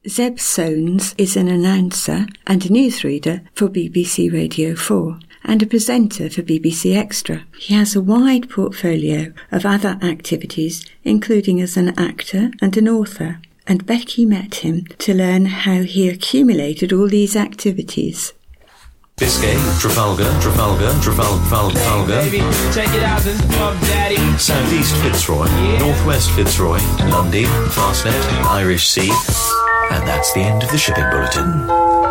Zeb Soanes is an announcer and a newsreader for BBC Radio 4 and a presenter for BBC Extra. He has a wide portfolio of other activities, including as an actor and an author, and Becky met him to learn how he accumulated all these activities. Biscay, Trafalgar, Baby, check it out, this is Puff Daddy. Southeast Fitzroy, Yeah. Northwest Fitzroy, Lundy, Fastnet, Irish Sea, and that's the end of the shipping bulletin.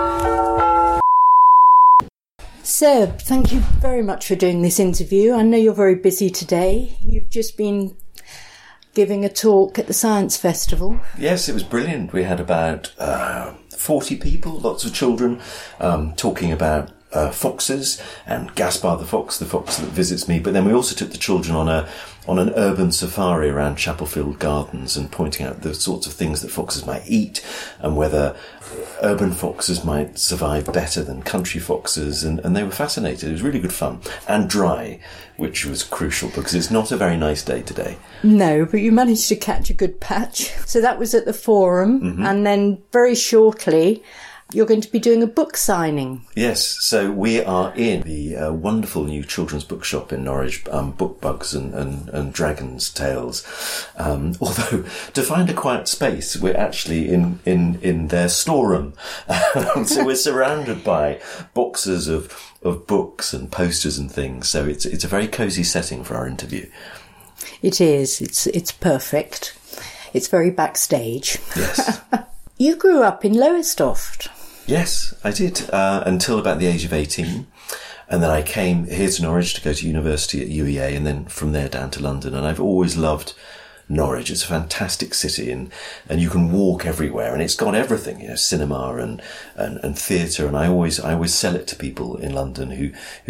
Seb, thank you very much for doing this interview. I know you're very busy today. You've just been giving a talk at the Science Festival. Yes, it was brilliant. We had about 40 people, lots of children, talking about foxes and Gaspar the fox that visits me. But then we also took the children on an urban safari around Chapelfield Gardens and pointing out the sorts of things that foxes might eat and whether urban foxes might survive better than country foxes. And they were fascinated. It was really good fun and dry, which was crucial because it's not a very nice day today. No, but you managed to catch a good patch. So that was at the Forum. And then very shortly, you're going to be doing a book signing. Yes, so we are in the wonderful new children's bookshop in Norwich, Book Bugs and Dragon's Tales. Although, to find a quiet space, we're actually in their storeroom. So we're surrounded by boxes of books and posters and things. So it's a very cosy setting for our interview. It is. It's perfect. It's very backstage. Yes. You grew up in Lowestoft. Yes, I did, until about the age of 18. And then I came here to Norwich to go to university at UEA and then from there down to London. And I've always loved Norwich. It's a fantastic city and you can walk everywhere and it's got everything, cinema and theatre. And I always sell it to people in London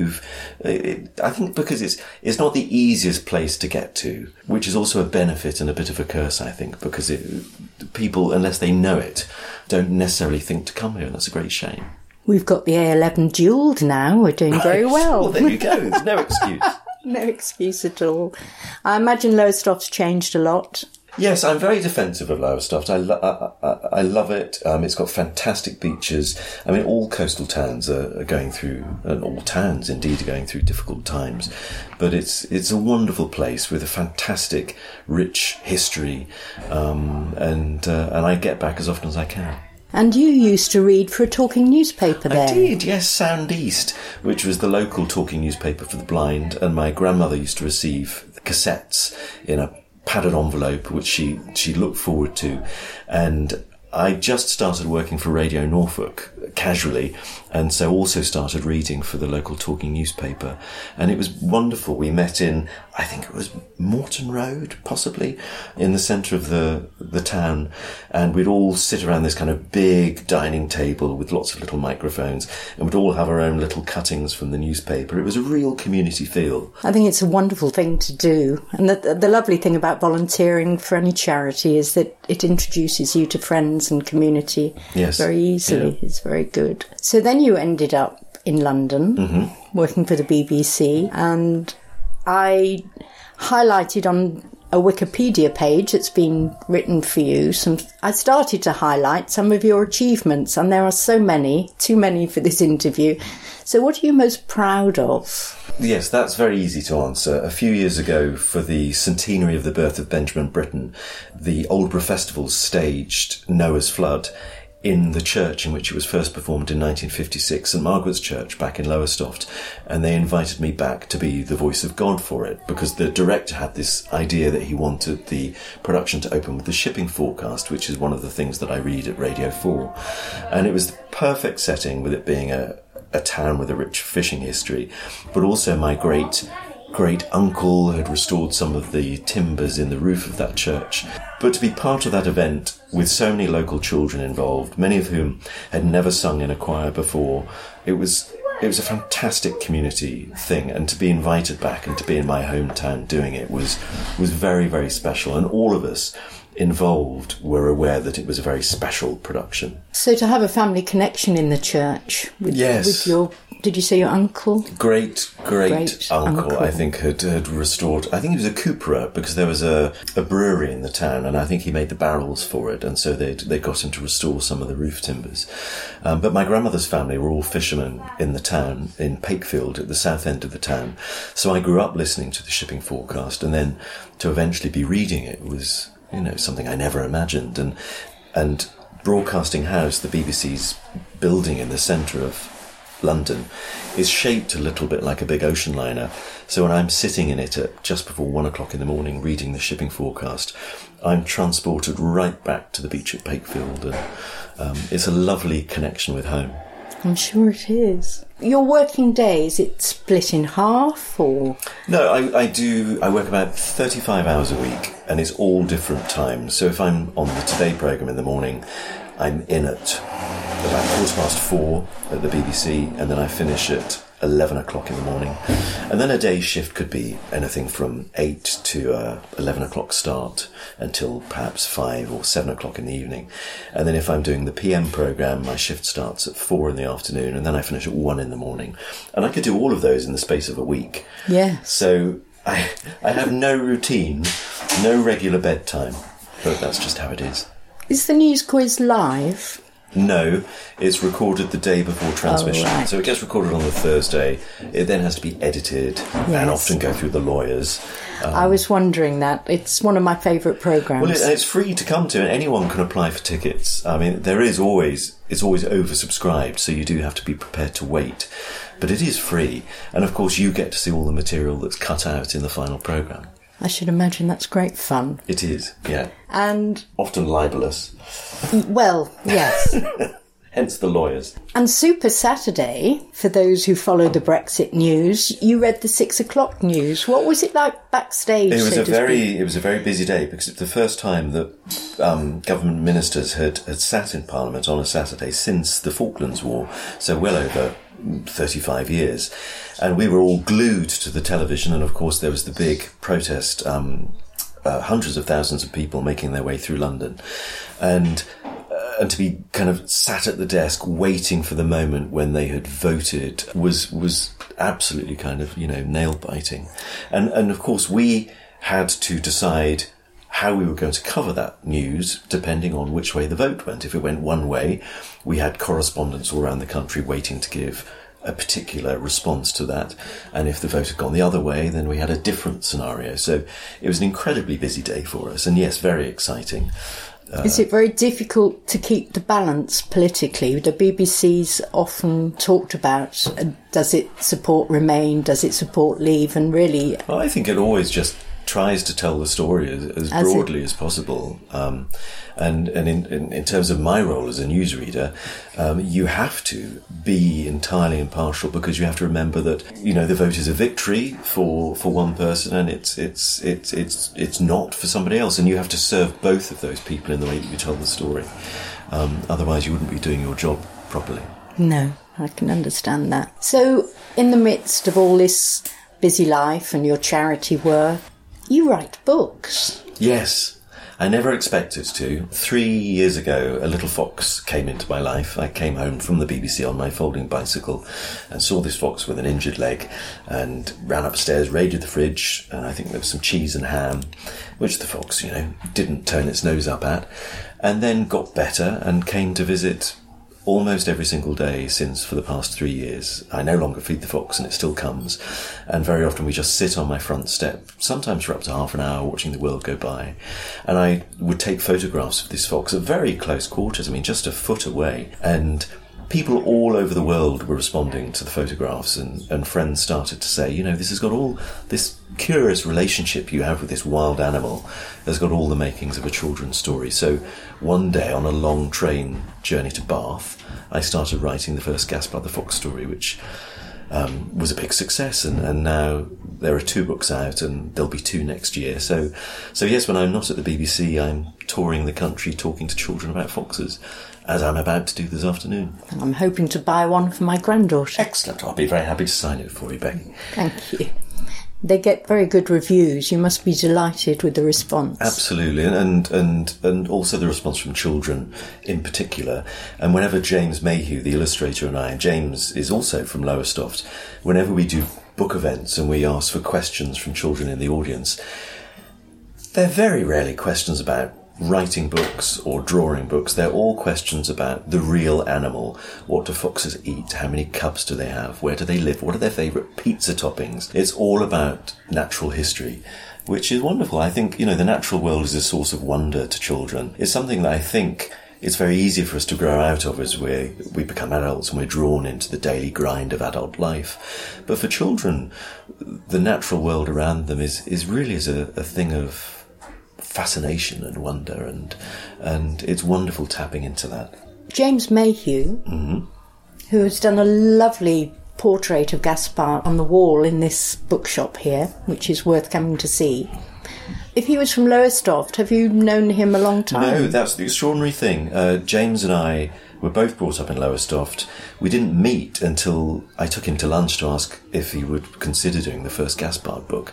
I think because it's not the easiest place to get to, which is also a benefit and a bit of a curse, I think, because people, unless they know it, don't necessarily think to come here, and that's a great shame. We've got the A11 duelled now. We're doing very well. Well, there you go. There's no excuse. No excuse at all. I imagine Lowestoft's changed a lot. Yes, I'm very defensive of Lowestoft. I love it. It's got fantastic beaches. I mean, all coastal towns are going through, and all towns indeed are going through difficult times. But it's a wonderful place with a fantastic, rich history, and I get back as often as I can. And you used to read for a talking newspaper there. I did, yes, Sound East, which was the local talking newspaper for the blind, and my grandmother used to receive the cassettes in a padded envelope, which she looked forward to. And I just started working for Radio Norfolk casually, and so also started reading for the local talking newspaper. And it was wonderful. We met in, I think it was Morton Road, possibly, in the centre of the town. And we'd all sit around this kind of big dining table with lots of little microphones, and we'd all have our own little cuttings from the newspaper. It was a real community feel. I think it's a wonderful thing to do. And the lovely thing about volunteering for any charity is that it introduces you to friends and community very easily. Yeah. It's very good. So then you ended up in London, working for the BBC, and I highlighted on a Wikipedia page that's been written for you. I started to highlight some of your achievements, and there are so many, too many for this interview. So what are you most proud of? Yes, that's very easy to answer. A few years ago, for the centenary of the birth of Benjamin Britten, the Aldeburgh Festival staged Noah's Flood in the church in which it was first performed in 1956, St Margaret's Church back in Lowestoft, and they invited me back to be the voice of God for it, because the director had this idea that he wanted the production to open with the shipping forecast, which is one of the things that I read at Radio 4. And it was the perfect setting, with it being a town with a rich fishing history, but also my great uncle had restored some of the timbers in the roof of that church. But to be part of that event with so many local children involved, many of whom had never sung in a choir before, it was a fantastic community thing, and to be invited back and to be in my hometown doing it was very, very special, and all of us involved were aware that it was a very special production. So to have a family connection in the church with your did you say your uncle? Great uncle, I think, had restored... I think he was a cooperer, because there was a brewery in the town, and I think he made the barrels for it, and so they got him to restore some of the roof timbers. But my grandmother's family were all fishermen in the town, in Pakefield, at the south end of the town. So I grew up listening to the shipping forecast, and then to eventually be reading it was, something I never imagined. And Broadcasting House, the BBC's building in the centre of London, is shaped a little bit like a big ocean liner. So when I'm sitting in it at just before 1 o'clock in the morning reading the shipping forecast, I'm transported right back to the beach at Pakefield, and it's a lovely connection with home. I'm sure it is. Your working day, is it split in half, or...? No, I work about 35 hours a week, and it's all different times. So if I'm on the Today programme in the morning, I'm in at about 4:15 at the BBC, and then I finish at 11 o'clock in the morning. And then a day's shift could be anything from 8 to 11 o'clock start until perhaps 5 or 7 o'clock in the evening. And then if I'm doing the PM programme, my shift starts at 4 in the afternoon, and then I finish at 1 in the morning. And I could do all of those in the space of a week. Yeah. So I have no routine, no regular bedtime, but that's just how it is. Is the news quiz live? No, it's recorded the day before transmission. Oh, right. So it gets recorded on the Thursday. It then has to be edited and often go through the lawyers. I was wondering that. It's one of my favourite programmes. Well, it's free to come to, and anyone can apply for tickets. I mean, it's always oversubscribed, so you do have to be prepared to wait. But it is free. And of course, you get to see all the material that's cut out in the final programme. I should imagine that's great fun. It is, yeah. And... often libellous. Well, yes. Hence the lawyers. And Super Saturday, for those who follow the Brexit news, you read the 6 o'clock news. What was it like backstage? It was a very busy day, because it's the first time that government ministers had sat in Parliament on a Saturday since the Falklands War, so well over 35 years. And we were all glued to the television, and of course there was the big protest, hundreds of thousands of people making their way through London. And to be kind of sat at the desk waiting for the moment when they had voted was absolutely kind of, nail-biting. And of course we had to decide how we were going to cover that news depending on which way the vote went. If it went one way, we had correspondents all around the country waiting to give a particular response to that. And if the vote had gone the other way, then we had a different scenario. So it was an incredibly busy day for us, and yes, very exciting. Is it very difficult to keep the balance politically? The BBC's often talked about, does it support Remain, does it support Leave, and really... Well, I think it always just tries to tell the story as broadly as possible. And in terms of my role as a newsreader, you have to be entirely impartial, because you have to remember that, the vote is a victory for one person, and it's not for somebody else, and you have to serve both of those people in the way that you tell the story. Otherwise you wouldn't be doing your job properly. No, I can understand that. So in the midst of all this busy life and your charity work, you write books. Yes, I never expected to. 3 years ago, a little fox came into my life. I came home from the BBC on my folding bicycle and saw this fox with an injured leg, and ran upstairs, raided the fridge, and I think there was some cheese and ham, which the fox, didn't turn its nose up at, and then got better and came to visit almost every single day since for the past 3 years. I no longer feed the fox, and it still comes. And very often we just sit on my front step, sometimes for up to half an hour, watching the world go by. And I would take photographs of this fox at very close quarters, just a foot away. And people all over the world were responding to the photographs, and friends started to say, this has got all this curious relationship you have with this wild animal has got all the makings of a children's story. So one day on a long train journey to Bath, I started writing the first Gaspard the Fox story, which was a big success, and now there are 2 books out, and there'll be 2 next year. So yes, when I'm not at the BBC, I'm touring the country talking to children about foxes, as I'm about to do this afternoon. And I'm hoping to buy one for my granddaughter. Excellent. I'll be very happy to sign it for you, Becky. Thank you. They get very good reviews. You must be delighted with the response. Absolutely, and also the response from children in particular. And whenever James Mayhew, the illustrator, and James is also from Lowestoft, whenever we do book events and we ask for questions from children in the audience, they're very rarely questions about writing books or drawing books. They're all questions about the real animal. What do foxes eat? How many cubs do they have? Where do they live? What are their favourite pizza toppings? It's all about natural history, which is wonderful. I think, the natural world is a source of wonder to children. It's something that I think it's very easy for us to grow out of as we become adults and we're drawn into the daily grind of adult life. But for children, the natural world around them is really a thing of fascination and wonder, and it's wonderful tapping into that. James Mayhew, who has done a lovely portrait of Gaspard on the wall in this bookshop here, which is worth coming to see. If he was from Lowestoft, have you known him a long time? No, that's the extraordinary thing. James and I were both brought up in Lowestoft. We didn't meet until I took him to lunch to ask if he would consider doing the first Gaspard book.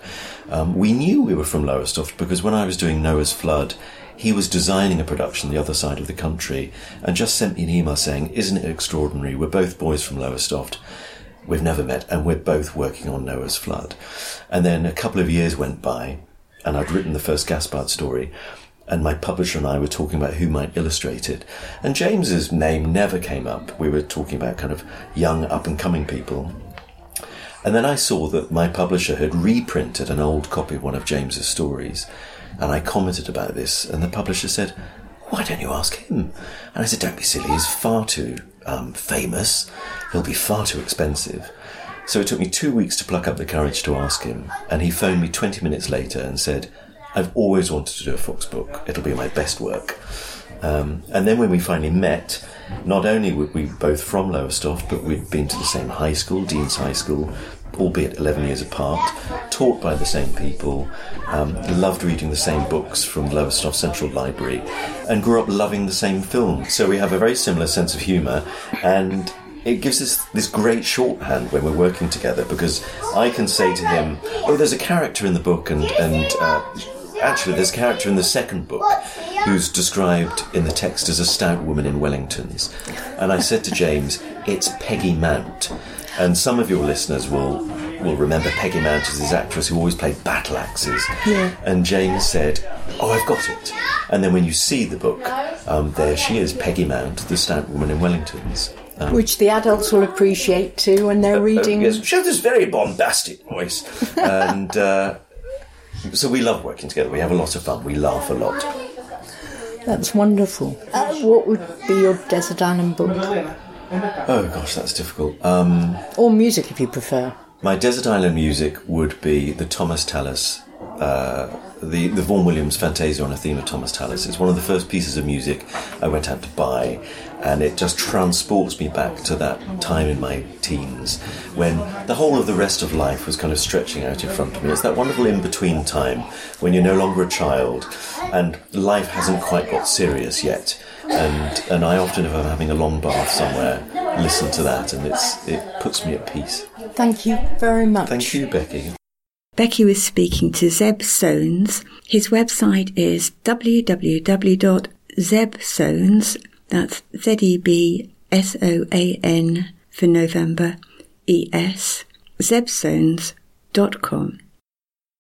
We knew we were from Lowestoft because when I was doing Noah's Flood, he was designing a production the other side of the country and just sent me an email saying, "Isn't it extraordinary? We're both boys from Lowestoft. We've never met and we're both working on Noah's Flood." And then a couple of years went by and I'd written the first Gaspard story, and my publisher and I were talking about who might illustrate it. And James's name never came up. We were talking about kind of young, up-and-coming people. And then I saw that my publisher had reprinted an old copy of one of James's stories, and I commented about this, and the publisher said, "Why don't you ask him?" And I said, "Don't be silly, he's far too famous. He'll be far too expensive." So it took me 2 weeks to pluck up the courage to ask him, and he phoned me 20 minutes later and said, "I've always wanted to do a Fox book. It'll be my best work." And then when we finally met, not only were we both from Lowestoft, but we'd been to the same high school, Dean's High School, albeit 11 years apart, taught by the same people, loved reading the same books from Lowestoft Central Library, and grew up loving the same films. So we have a very similar sense of humour, and it gives us this great shorthand when we're working together, because I can say to him, "Oh, there's a character in the book, and actually there's a character in the second book who's described in the text as a stout woman in Wellingtons." And I said to James, "It's Peggy Mount." And some of your listeners will remember Peggy Mount as this actress who always played battle axes. Yeah. And James said, "Oh, I've got it." And then when you see the book, there she is, Peggy Mount, the stout woman in Wellingtons. Which the adults will appreciate too when they're reading. Yes, she has this very bombastic voice. And so we love working together. We have a lot of fun. We laugh a lot. That's wonderful. What would be your Desert Island book? Oh gosh, that's difficult. Or music if you prefer. My Desert Island music would be the Thomas Tallis, the Vaughan Williams Fantasia on a theme of Thomas Tallis. It's one of the first pieces of music I went out to buy, and it just transports me back to that time in my teens when the whole of the rest of life was kind of stretching out in front of me. It's that wonderful in-between time when you're no longer a child and life hasn't quite got serious yet. And I often, if I'm having a long bath somewhere, listen to that, and it puts me at peace. Thank you very much. Thank you, Becky. Becky was speaking to Zeb Soanes. His website is www.zebsoanes, that's ZEBSOAN for November, ES, zebsoanes.com.